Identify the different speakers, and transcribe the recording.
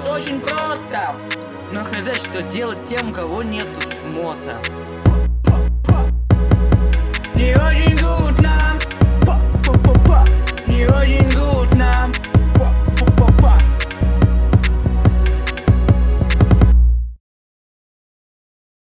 Speaker 1: очень просто, но хз, что делать тем, у кого нету шмота. Не очень good нам, не очень good.